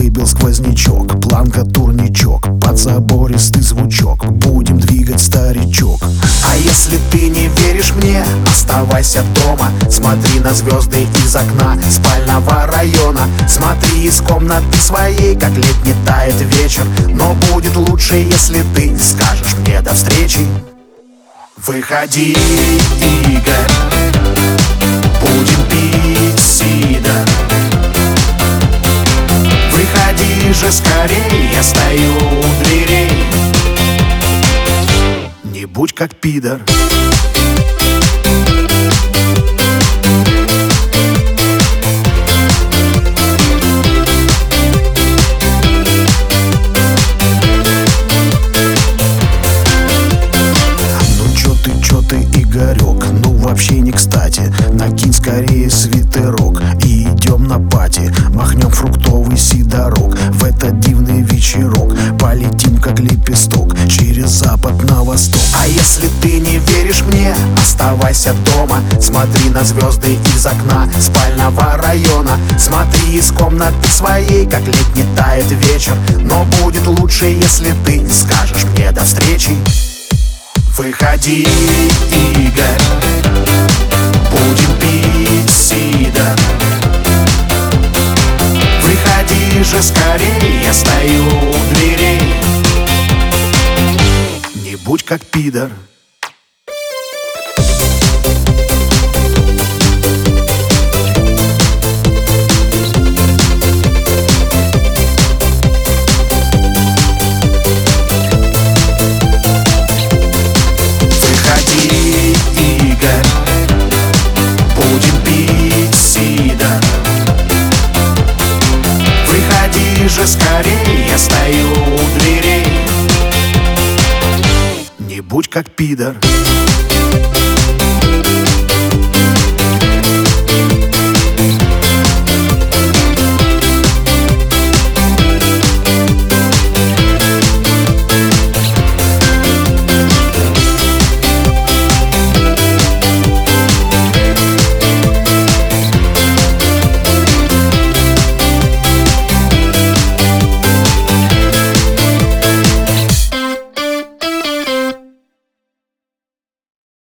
выбил сквознячок, планка турничок, под забористый звучок, будем двигать старичок. А если ты не веришь мне, оставайся дома, смотри на звезды из окна спального района. Смотри из комнаты своей, как летний тает вечер. Но будет лучше, если ты скажешь мне до встречи. Выходи, Игорь, будем пить сидр. Выходи же скорей, я стою у дверей. Не будь как пидор. Игорек, ну вообще не кстати. Накинь скорее свитерок и идем на пати. Махнем фруктовый сидорок в этот дивный вечерок. Полетим как лепесток через запад на восток. А если ты не веришь мне, оставайся дома, смотри на звезды из окна спального района. Смотри из комнаты своей, как летний тает вечер. Но будет лучше, если ты скажешь мне до встречи. Выходи, Игорь, будем пить сидр. Выходи же скорей, я стою у дверей. Не будь как пидор. Же скорей, я стою у дверей. Не будь как пидор.